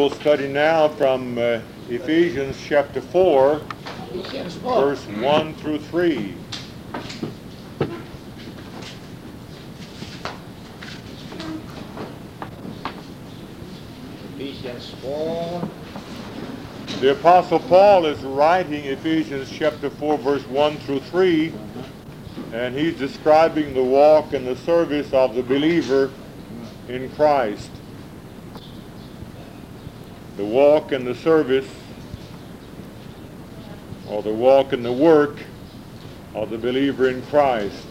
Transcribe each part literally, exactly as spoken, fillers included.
We'll study now from uh, Ephesians chapter four, verse one through three. Ephesians four. The Apostle Paul is writing Ephesians chapter four, verse one through three, and he's describing the walk and the service of the believer in Christ. The walk and the service, or the walk and the work of the believer in Christ.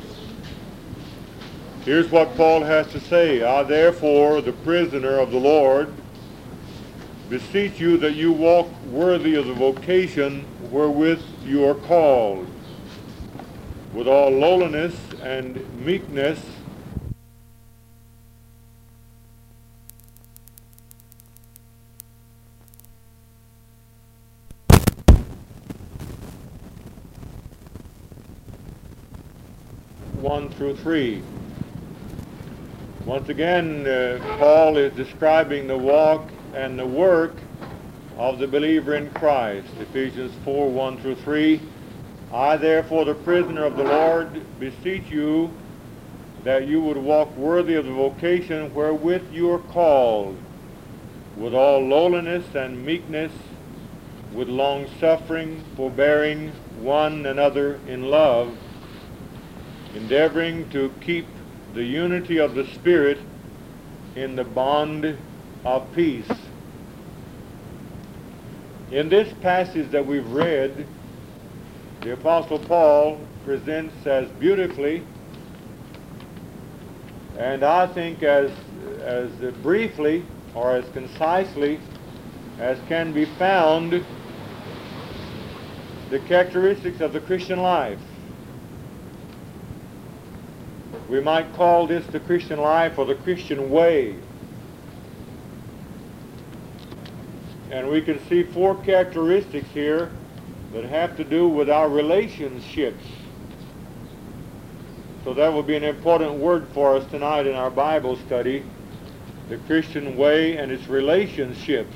Here's what Paul has to say. I therefore, the prisoner of the Lord, beseech you that you walk worthy of the vocation wherewith you are called, with all lowliness and meekness, one through three. Once again, uh, Paul is describing the walk and the work of the believer in Christ. Ephesians four, one through three. I therefore, the prisoner of the Lord, beseech you that you would walk worthy of the vocation wherewith you are called, with all lowliness and meekness, with long suffering, forbearing one another in love, endeavoring to keep the unity of the Spirit in the bond of peace. In this passage that we've read, the Apostle Paul presents as beautifully and I think as, as briefly or as concisely as can be found the characteristics of the Christian life. We might call this the Christian life or the Christian way. And we can see four characteristics here that have to do with our relationships. So that will be an important word for us tonight in our Bible study, the Christian way and its relationships.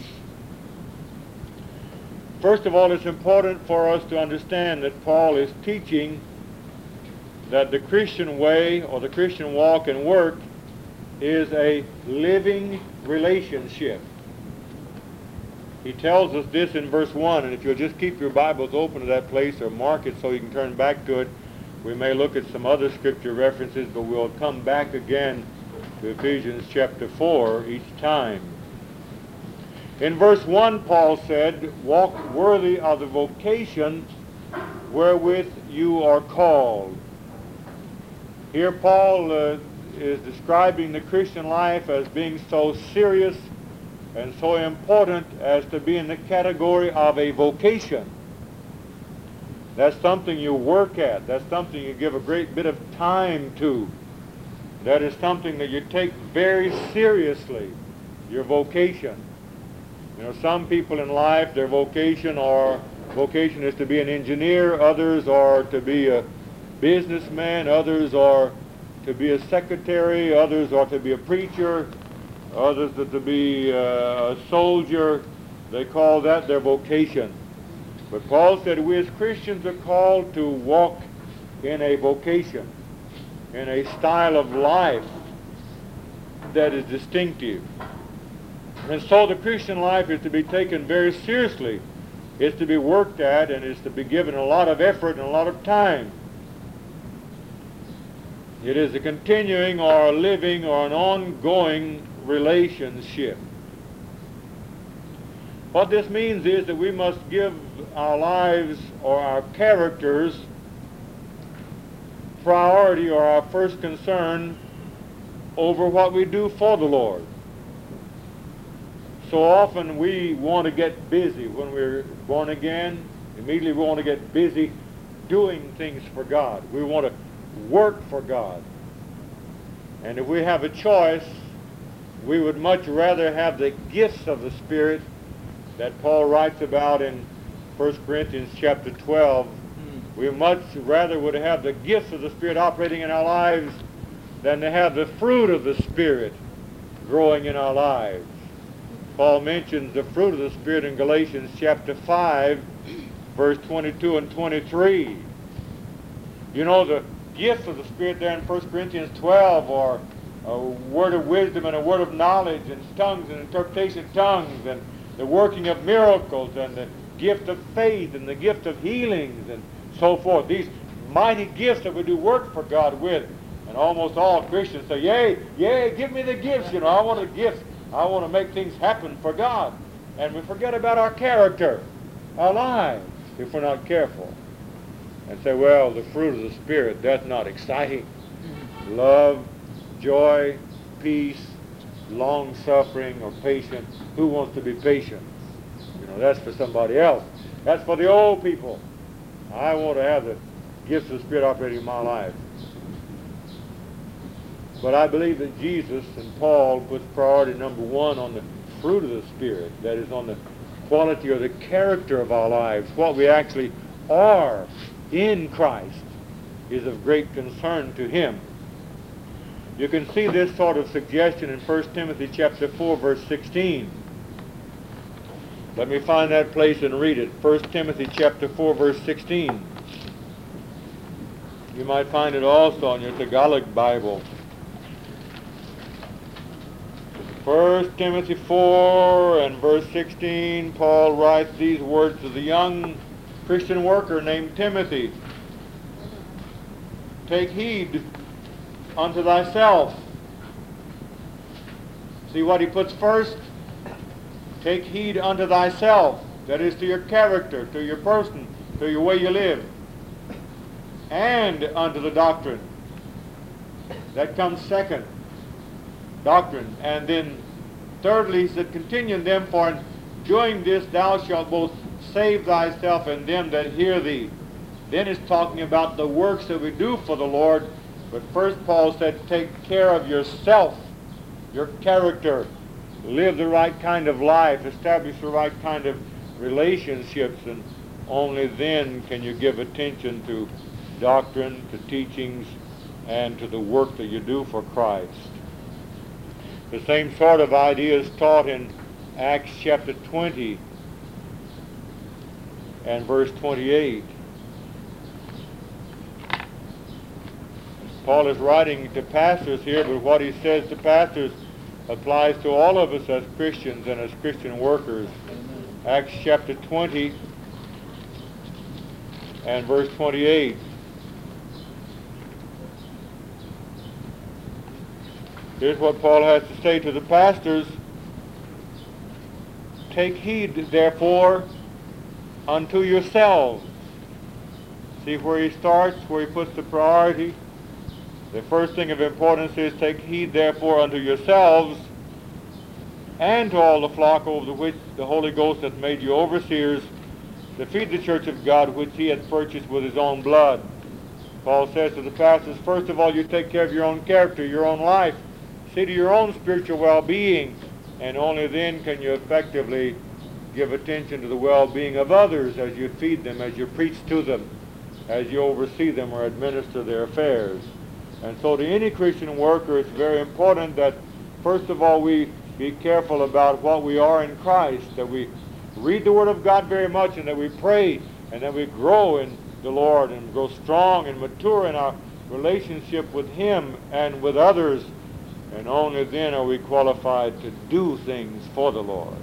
First of all, it's important for us to understand that Paul is teaching that the Christian way or the Christian walk and work is a living relationship. He tells us this in verse one, and if you'll just keep your Bibles open to that place or mark it so you can turn back to it, we may look at some other scripture references, but we'll come back again to Ephesians chapter four each time. In verse one, Paul said, walk worthy of the vocation wherewith you are called. Here Paul uh, is describing the Christian life as being so serious and so important as to be in the category of a vocation. That's something you work at. That's something you give a great bit of time to. That is something that you take very seriously, your vocation. You know, some people in life, their vocation or vocation is to be an engineer, others are to be a businessman, others are to be a secretary, others are to be a preacher, others are to be uh, a soldier. They call that their vocation. But Paul said we as Christians are called to walk in a vocation, in a style of life that is distinctive. And so the Christian life is to be taken very seriously. It's to be worked at, and it's to be given a lot of effort and a lot of time. It is a continuing or a living or an ongoing relationship. What this means is that we must give our lives or our characters priority or our first concern over what we do for the Lord. So often we want to get busy when we're born again. Immediately we want to get busy doing things for God. We want to work for God. And if we have a choice, we would much rather have the gifts of the Spirit that Paul writes about in First Corinthians chapter twelve. We much rather would have the gifts of the Spirit operating in our lives than to have the fruit of the Spirit growing in our lives. Paul mentions the fruit of the Spirit in Galatians chapter five, verse twenty-two and twenty-three. You know, the gifts of the Spirit there in First Corinthians twelve are a word of wisdom and a word of knowledge and tongues and interpretation of tongues and the working of miracles and the gift of faith and the gift of healings and so forth. These mighty gifts that we do work for God with. And almost all Christians say, yay, yay, give me the gifts. You know, I want the gifts. I want to make things happen for God. And we forget about our character, our lives, if we're not careful. And say, well, the fruit of the Spirit, that's not exciting. Love, joy, peace, long-suffering, or patience. Who wants to be patient? You know, that's for somebody else. That's for the old people. I want to have the gifts of the Spirit operating in my life. But I believe that Jesus and Paul puts priority number one on the fruit of the Spirit. That is, on the quality or the character of our lives. What we actually are in Christ is of great concern to him. You can see this sort of suggestion in First Timothy chapter four, verse sixteen. Let me find that place and read it. First Timothy chapter four, verse sixteen. You might find it also on your Tagalog Bible. First Timothy four and verse sixteen, Paul writes these words to the young Christian worker named Timothy. Take heed unto thyself. See what he puts first? Take heed unto thyself. That is, to your character, to your person, to your way you live. And unto the doctrine. That comes second. Doctrine. And then thirdly, he said, continue in them, for in doing this thou shalt both save thyself and them that hear thee. Then it's talking about the works that we do for the Lord. But first Paul said, take care of yourself, your character. Live the right kind of life. Establish the right kind of relationships. And only then can you give attention to doctrine, to teachings, and to the work that you do for Christ. The same sort of idea is taught in Acts chapter twenty and verse twenty-eight. Paul is writing to pastors here, but what he says to pastors applies to all of us as Christians and as Christian workers. Amen. Acts chapter twenty and verse twenty-eight. Here's what Paul has to say to the pastors. Take heed, therefore, unto yourselves. See where he starts, where he puts the priority. The first thing of importance is, take heed, therefore, unto yourselves and to all the flock over which the Holy Ghost hath made you overseers, to feed the church of God, which he hath purchased with his own blood. Paul says to the pastors, first of all, you take care of your own character, your own life. See to your own spiritual well-being, and only then can you effectively give attention to the well-being of others as you feed them, as you preach to them, as you oversee them or administer their affairs. And so to any Christian worker, it's very important that, first of all, we be careful about what we are in Christ, that we read the Word of God very much, and that we pray, and that we grow in the Lord and grow strong and mature in our relationship with him and with others. And only then are we qualified to do things for the Lord.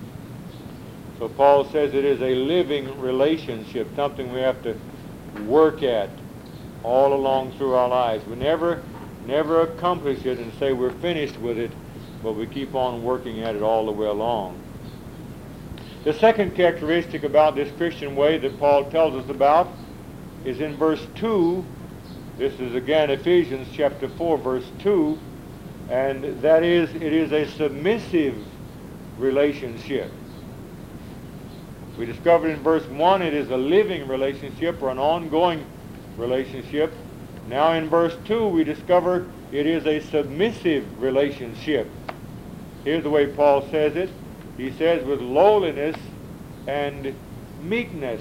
So Paul says it is a living relationship, something we have to work at all along through our lives. We never, never accomplish it and say we're finished with it, but we keep on working at it all the way along. The second characteristic about this Christian way that Paul tells us about is in verse two. This is again Ephesians chapter four, verse two. And that is, it is a submissive relationship. We discovered in verse one it is a living relationship or an ongoing relationship. Now in verse two we discover it is a submissive relationship. Here's the way Paul says it. He says, with lowliness and meekness.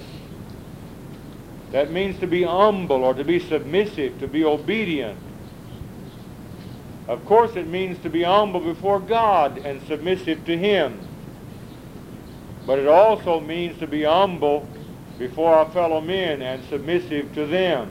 That means to be humble or to be submissive, to be obedient. Of course, it means to be humble before God and submissive to him. but it also means to be humble before our fellow men and submissive to them.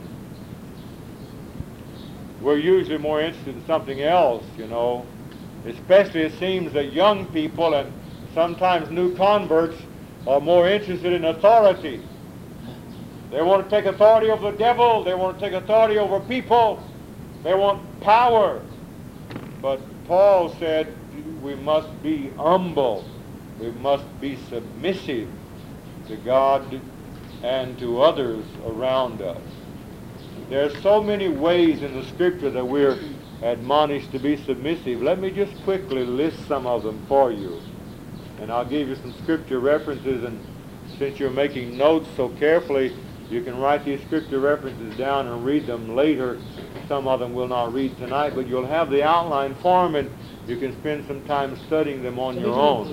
We're usually more interested in something else, you know. Especially it seems that young people and sometimes new converts are more interested in authority. They want to take authority over the devil. They want to take authority over people. They want power. But Paul said we must be humble. We must be submissive to God and to others around us. There are so many ways in the Scripture that we're admonished to be submissive. Let me just quickly list some of them for you. And I'll give you some Scripture references, and since you're making notes so carefully, you can write these Scripture references down and read them later. Some of them we'll not read tonight, but you'll have the outline form, and you can spend some time studying them on your own.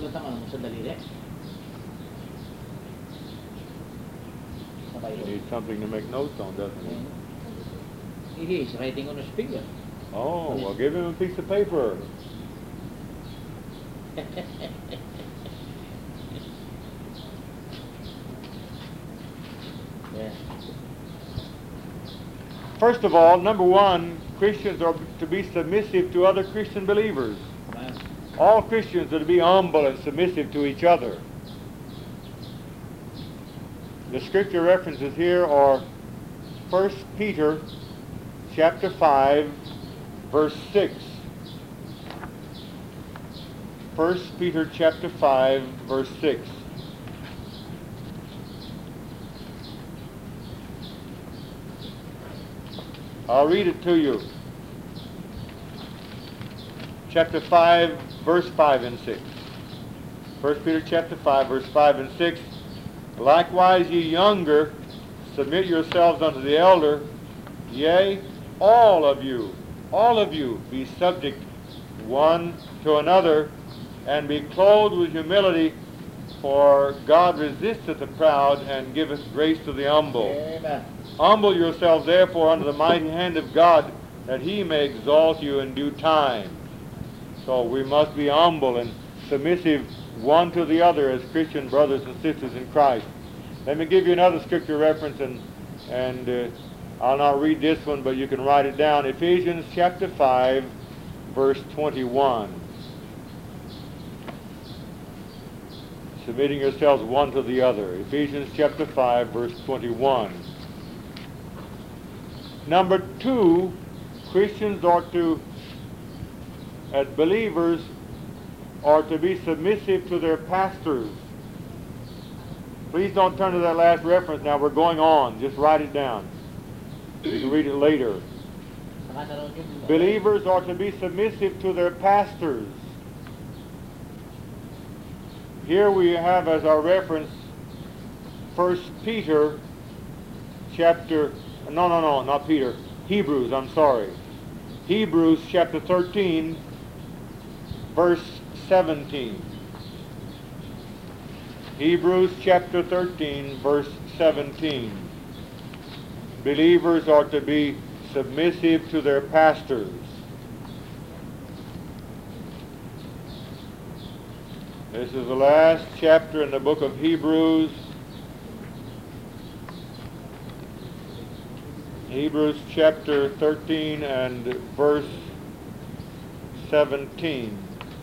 You need something to make notes on, doesn't he? He is writing on a speaker. Oh, well, give him a piece of paper. Yeah. First of all, number one, Christians are to be submissive to other Christian believers. Wow. All Christians are to be humble and submissive to each other. The Scripture references here are First Peter chapter five, verse six. First Peter chapter five, verse six. I'll read it to you. Chapter five, verse five and six. First Peter chapter five, verse five and six. Likewise, ye younger, submit yourselves unto the elder. Yea, all of you, all of you, be subject one to another, and be clothed with humility, for God resisteth the proud, and giveth grace to the humble. Amen. Humble yourselves therefore under the mighty hand of God, that he may exalt you in due time. So we must be humble and submissive one to the other as Christian brothers and sisters in Christ. Let me give you another Scripture reference, and, and uh, I'll not read this one, but you can write it down. Ephesians chapter five, verse twenty-one. Submitting yourselves one to the other. Ephesians chapter five, verse twenty-one. Number two, Christians are to, as believers, are to be submissive to their pastors. Please don't turn to that last reference now. We're going on. Just write it down. You can read it later. Believers are to be submissive to their pastors. Here we have as our reference First Peter chapter, no, no, no, not Peter, Hebrews, I'm sorry. Hebrews chapter thirteen, verse seventeen. Hebrews chapter thirteen, verse seventeen. Believers are to be submissive to their pastors. This is the last chapter in the book of Hebrews. Hebrews chapter thirteen and verse seventeen.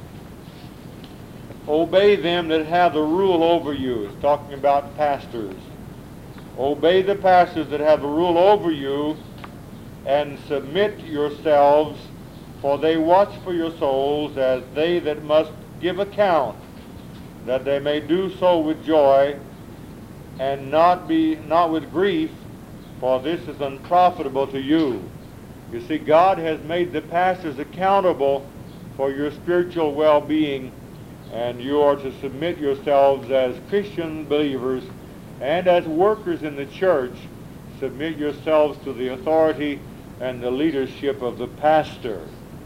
Obey them that have the rule over you. It's talking about pastors. Obey the pastors that have the rule over you, and submit yourselves, for they watch for your souls as they that must give account, that they may do so with joy, and not be not with grief, for this is unprofitable to you. You see, God has made the pastors accountable for your spiritual well-being, and you are to submit yourselves as Christian believers and as workers in the church. Submit yourselves to the authority and the leadership of the pastor.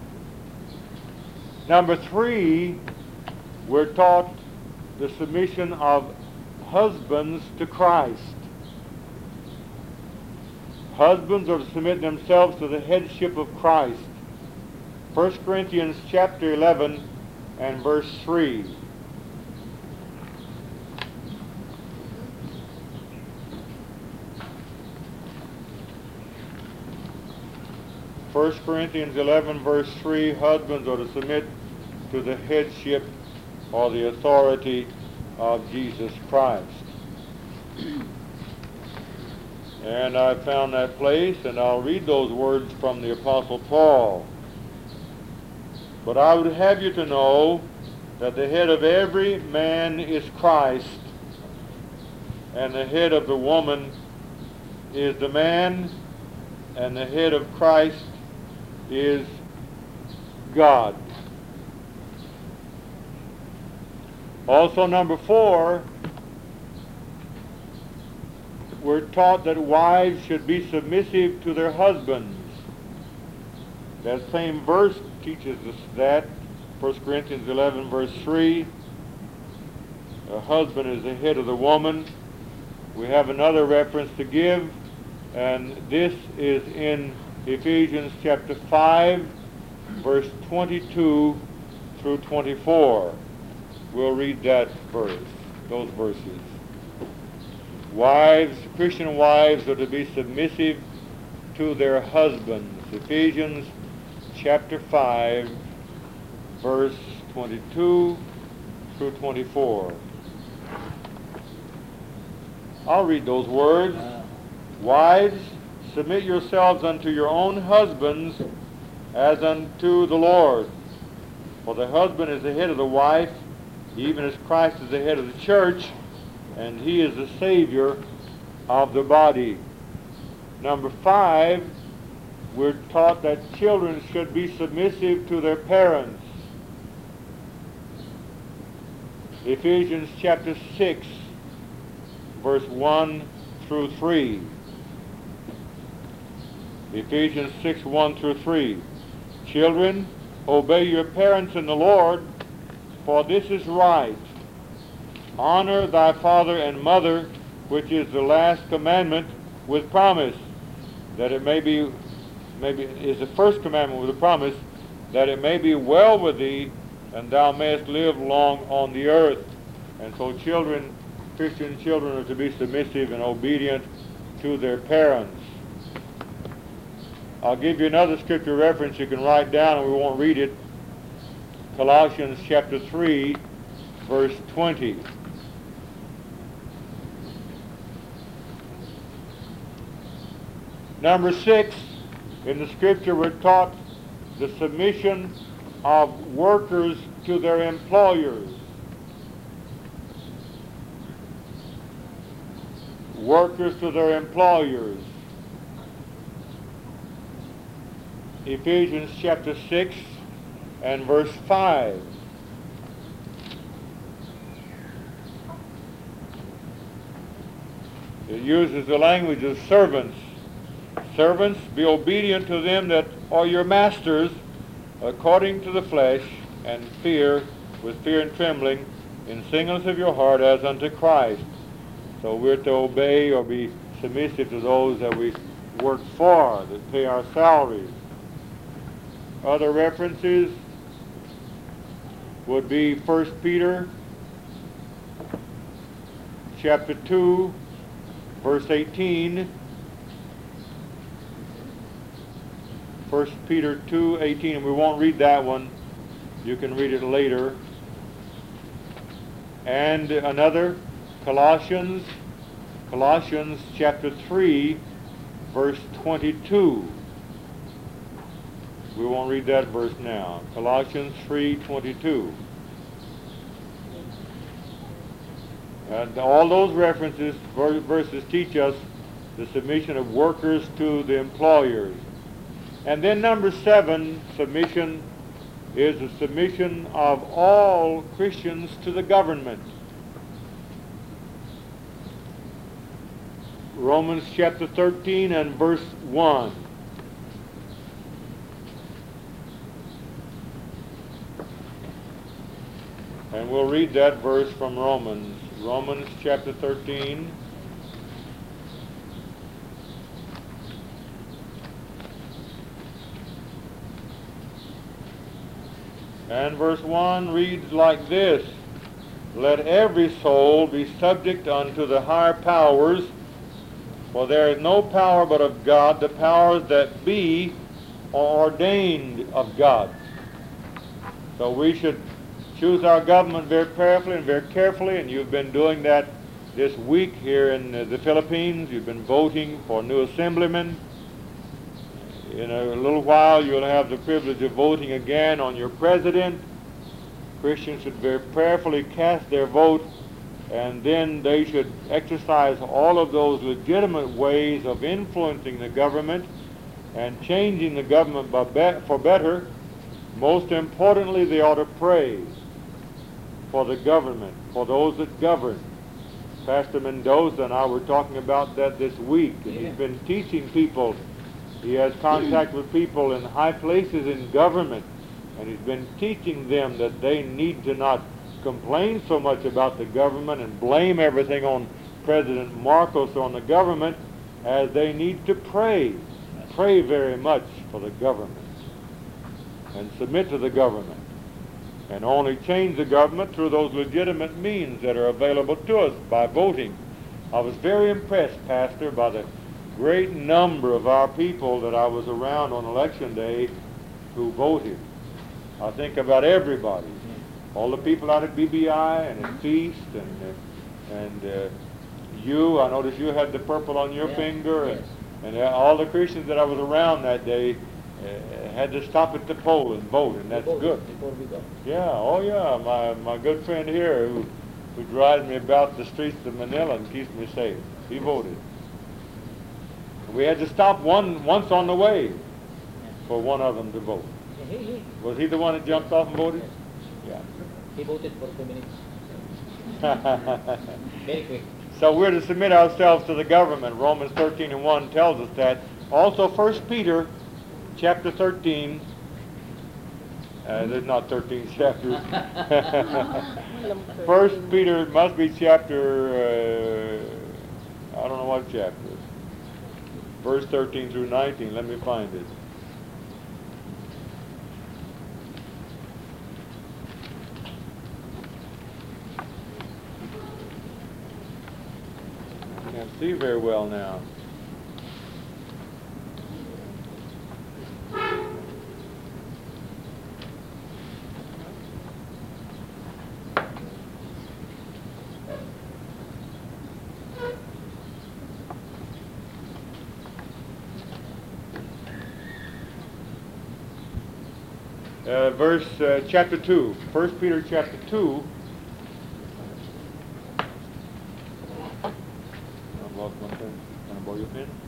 Number three, we're taught the submission of husbands to Christ. Husbands are to submit themselves to the headship of Christ. First Corinthians chapter eleven and verse three. First Corinthians eleven verse three, husbands are to submit to the headship or the authority of Jesus Christ. And I found that place, and I'll read those words from the Apostle Paul. But I would have you to know that the head of every man is Christ, and the head of the woman is the man, and the head of Christ is God. Also, number four, we're taught that wives should be submissive to their husbands. That same verse teaches us that. First Corinthians eleven verse three. A husband is the head of the woman. We have another reference to give, and this is in Ephesians chapter five, verse twenty-two through twenty-four. We'll read that verse, those verses. Wives, Christian wives are to be submissive to their husbands. Ephesians chapter five, verse twenty-two through twenty-four. I'll read those words. Wives, submit yourselves unto your own husbands as unto the Lord. For the husband is the head of the wife, even as Christ is the head of the church, and he is the Savior of the body. Number five, we're taught that children should be submissive to their parents. Ephesians chapter six, verse one through three. Ephesians six, one through three. Children, obey your parents in the Lord, for this is right. Honor thy father and mother, which is the last commandment with promise, that it may be, maybe is the first commandment with a promise, that it may be well with thee, and thou mayest live long on the earth. And so children, Christian children, are to be submissive and obedient to their parents. I'll give you another scripture reference you can write down, and we won't read it. Colossians chapter three, verse twenty. Number six, in the scripture we're taught the submission of workers to their employers. Workers to their employers. Ephesians chapter six and verse five. It uses the language of servants. Servants, be obedient to them that are your masters, according to the flesh, and fear, with fear and trembling, in singleness of your heart, as unto Christ. So we're to obey or be submissive to those that we work for, that pay our salaries. Other references would be First Peter chapter two, verse eighteen. First Peter two, eighteen, and we won't read that one. You can read it later. And another, Colossians, Colossians chapter three, verse twenty-two. We won't read that verse now. Colossians three, twenty-two. And all those references, verses teach us the submission of workers to the employers. And then number seven, submission, is the submission of all Christians to the government. Romans chapter thirteen and verse one. And we'll read that verse from Romans. Romans chapter thirteen. And verse one reads like this: Let every soul be subject unto the higher powers, for there is no power but of God. The powers that be or ordained of God. So we should choose our government very prayerfully and very carefully, and you've been doing that this week here in uh, the Philippines. You've been voting for new assemblymen. In a little while you'll have the privilege of voting again on your president. Christians should very prayerfully cast their vote, and then they should exercise all of those legitimate ways of influencing the government and changing the government by be- for better. Most importantly, they ought to pray for the government, for those that govern. Pastor Mendoza and I were talking about that this week, and he's been teaching people. He has contact with people in high places in government, and he's been teaching them that they need to not complain so much about the government and blame everything on President Marcos or on the government, as they need to pray. Pray very much for the government and submit to the government, and only change the government through those legitimate means that are available to us by voting. I was very impressed, Pastor, by the great number of our people that I was around on election day who voted. I think about everybody. All the people out at B B I and at Feast, and uh, and uh, you, I noticed you had the purple on your Yeah. finger, and, Yes. and uh, all the Christians that I was around that day uh, had to stop at the poll and vote, and that's Before- good. Before we go. Yeah, oh yeah, my, my good friend here who, who drives me about the streets of Manila and keeps me safe, he voted. We had to stop one once on the way for one of them to vote. Yeah, he, he, Was he the one that jumped off and voted? Yes. he voted for two minutes. Yeah. Very quick. So we're to submit ourselves to the government. Romans thirteen and one tells us that. Also First Peter chapter thirteen, uh, there's not thirteen chapters. First Peter must be chapter, uh, I don't know what chapter. Verse thirteen through nineteen, let me find it. I can't see very well now. Uh, verse uh, chapter two, First Peter chapter two. I've lost my pen. Can I borrow your pen?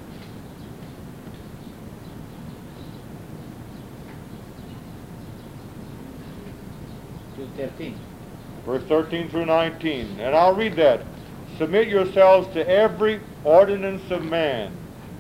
To thirteen. Verse thirteen through nineteen, and I'll read that. Submit yourselves to every ordinance of man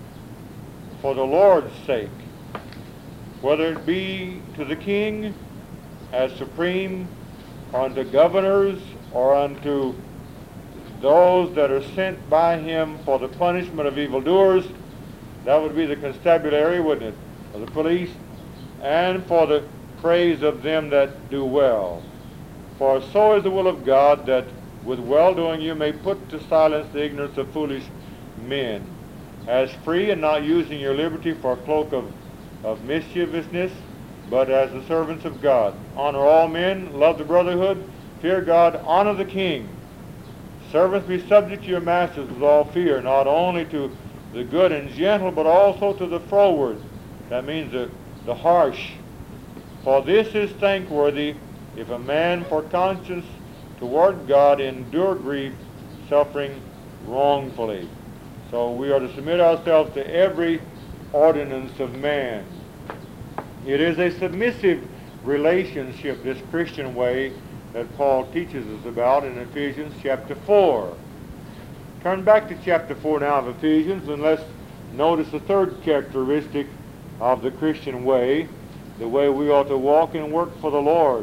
for the Lord's sake, whether it be to the king as supreme, or unto governors, or unto those that are sent by him for the punishment of evildoers. That would be the constabulary, wouldn't it? Or the police. And for the praise of them that do well. For so is the will of God, that with well-doing you may put to silence the ignorance of foolish men, as free, and not using your liberty for a cloak of, of mischievousness, but as the servants of God. Honor all men, love the brotherhood, fear God, honor the king. Servants, be subject to your masters with all fear, not only to the good and gentle, but also to the froward. That means the, the harsh. For this is thankworthy, if a man for conscience toward God endure grief, suffering wrongfully. So we are to submit ourselves to every ordinance of man. It is a submissive relationship, this Christian way, that Paul teaches us about in Ephesians chapter four. Turn back to chapter four now of Ephesians, and let's notice the third characteristic of the Christian way, the way we ought to walk and work for the Lord.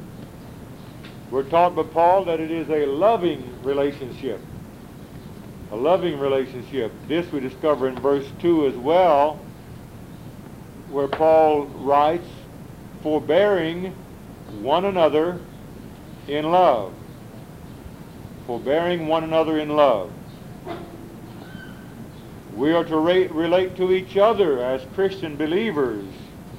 We're taught by Paul that it is a loving relationship. A loving relationship. This we discover in verse two as well, where Paul writes, forbearing one another in love. Forbearing one another in love. We are to rate, relate to each other as Christian believers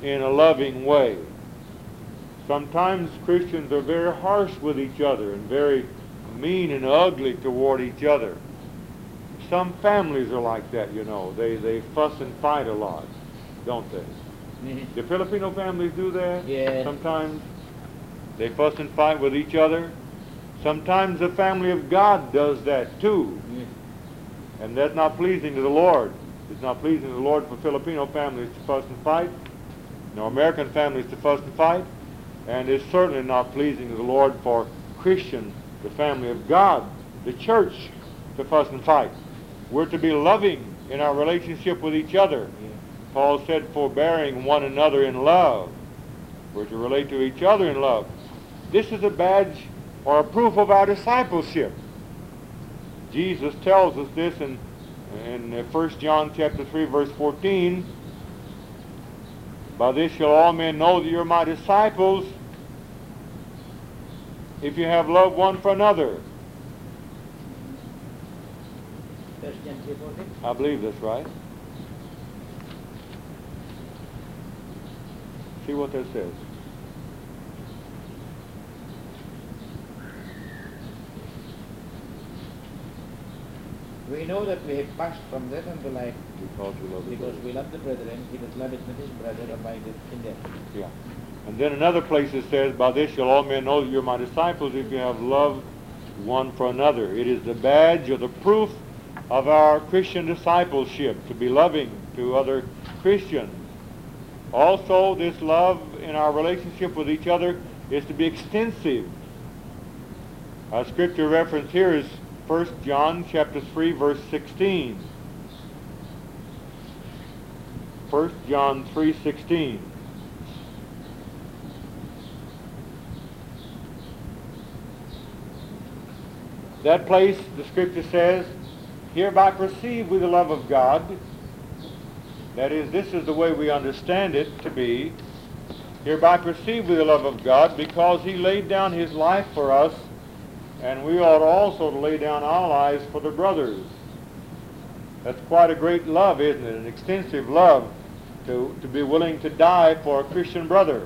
in a loving way. Sometimes Christians are very harsh with each other and very mean and ugly toward each other. Some families are like that, you know. They, they fuss and fight a lot, don't they? Mm-hmm. The Filipino families do that. Yes. Sometimes they fuss and fight with each other. Sometimes the family of God does that too. Mm-hmm. And that's not pleasing to the Lord. It's not pleasing to the Lord for Filipino families to fuss and fight, nor American families to fuss and fight. And it's certainly not pleasing to the Lord for Christian, the family of God, the church, to fuss and fight. We're to be loving in our relationship with each other. Yeah. Paul said, forbearing one another in love. We're to relate to each other in love. This is a badge or a proof of our discipleship. Jesus tells us this in, in First John chapter three, verse fourteen. By this shall all men know that you're my disciples, if you have love one for another. First John three fourteen. I believe that's right. See what that says. We know that we have passed from death unto life Because we love the because brethren. we love the brethren. He that loveth not his brother abideth in death. Yeah. And then another place it says, by this shall all men know that you're my disciples if you have love one for another. It is the badge or the proof of our Christian discipleship, to be loving to other Christians. Also, this love in our relationship with each other is to be extensive. Our scripture reference here is First John chapter three, verse sixteen. First John three sixteen. That place, the scripture says, hereby perceive we the love of God. That is, this is the way we understand it to be. Hereby perceive we the love of God, because he laid down his life for us, and we ought also to lay down our lives for the brothers. That's quite a great love, isn't it? An extensive love to, to be willing to die for a Christian brother.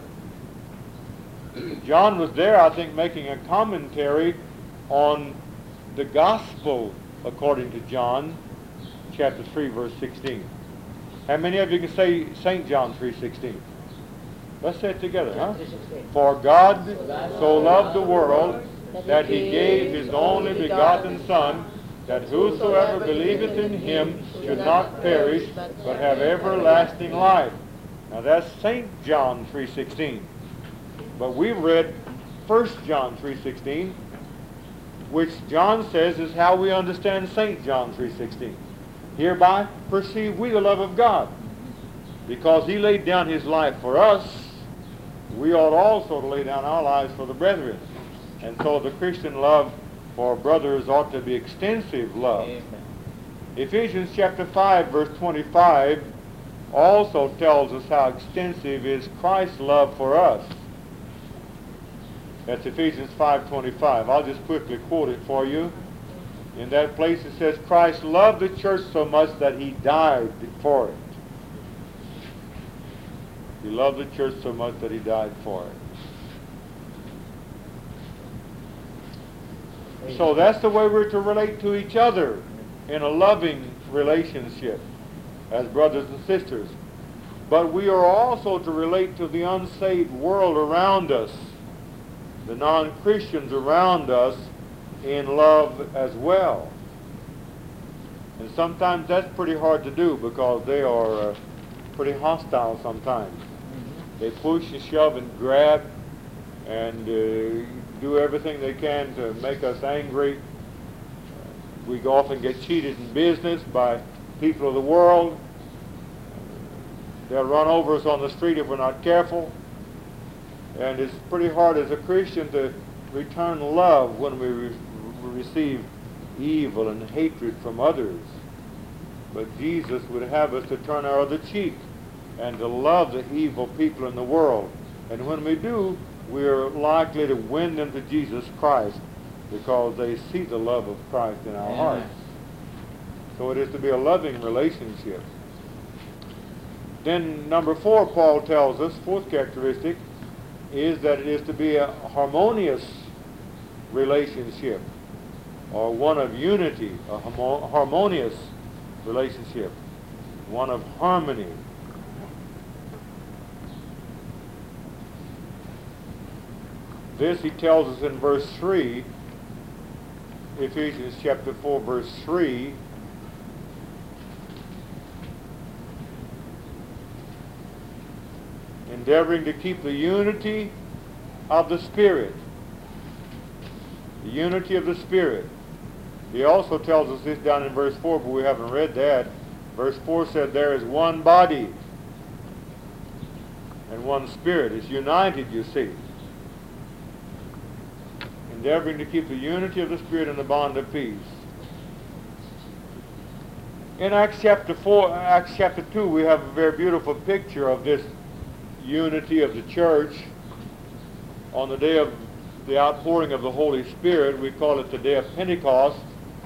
John was there, I think, making a commentary on the gospel according to John chapter three, verse sixteen. How many of you can say Saint John three sixteen? Let's say it together, huh? For God so loved the world that he gave his only begotten Son, that whosoever believeth in him should not perish, but have everlasting life. Now that's Saint John three sixteen. But we've read First John three sixteen, which John says is how we understand Saint John three sixteen. Hereby perceive we the love of God. Because he laid down his life for us, we ought also to lay down our lives for the brethren. And so the Christian love for brothers ought to be extensive love. Amen. Ephesians chapter five, verse twenty-five also tells us how extensive is Christ's love for us. That's Ephesians five twenty-five. I'll just quickly quote it for you. In that place it says, Christ loved the church so much that he died for it. He loved the church so much that he died for it. So that's the way we're to relate to each other in a loving relationship as brothers and sisters. But we are also to relate to the unsaved world around us, the non-Christians around us, in love as well. And sometimes that's pretty hard to do because they are uh, pretty hostile sometimes. Mm-hmm. They push and shove and grab and uh, do everything they can to make us angry. Uh, we often get cheated in business by people of the world. They'll run over us on the street if we're not careful. And it's pretty hard as a Christian to return love when we re- receive evil and hatred from others. But Jesus would have us to turn our other cheek and to love the evil people in the world. And when we do, we are likely to win them to Jesus Christ because they see the love of Christ in our Amen. hearts. So it is to be a loving relationship. Then number four, Paul tells us, fourth characteristic, is that it is to be a harmonious relationship, or one of unity, a homo- harmonious relationship, one of harmony. This he tells us in verse three, Ephesians chapter four, verse three. Endeavoring to keep the unity of the Spirit. The unity of the Spirit. He also tells us this down in verse four, but we haven't read that. Verse four said there is one body and one Spirit. It's united, you see. Endeavoring to keep the unity of the Spirit in the bond of peace. In Acts chapter four, Acts chapter two, we have a very beautiful picture of this unity of the church on the day of the outpouring of the Holy Spirit. We call it the day of Pentecost.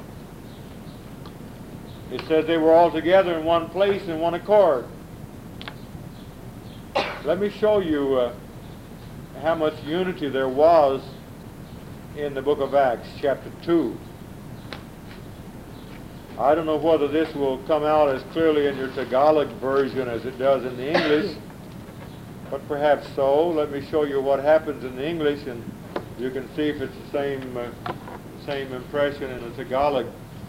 It says they were all together in one place in one accord. Let me show you uh, how much unity there was in the book of Acts chapter two. I don't know whether this will come out as clearly in your Tagalog version as it does in the English, but perhaps so. Let me show you what happens in the English, and you can see if it's the same uh, same impression in the Tagalog.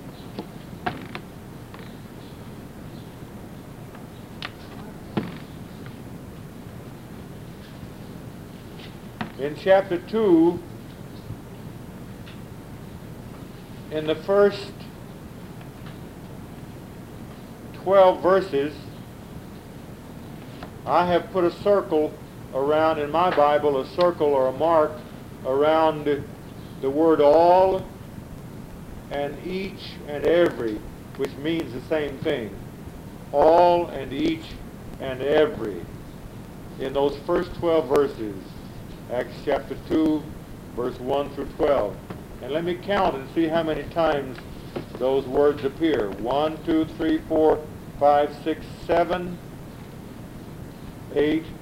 In chapter two, in the first twelve verses, I have put a circle around, in my Bible, a circle or a mark around the word all and each and every, which means the same thing. All and each and every. In those first twelve verses, Acts chapter two, verse one through twelve. And let me count and see how many times those words appear. One, two, three, four, five, six, seven, eight,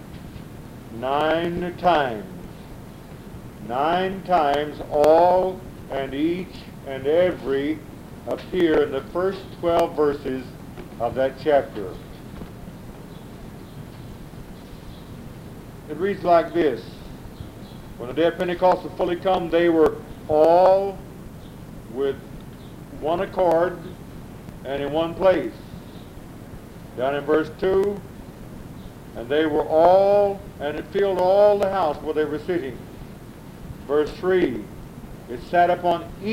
nine times. Nine times all and each and every appear in the first twelve verses of that chapter. It reads like this. When the day of Pentecost was fully come, they were all with one accord and in one place. Down in verse two, and they were all, and it filled all the house where they were sitting. Verse three, it sat upon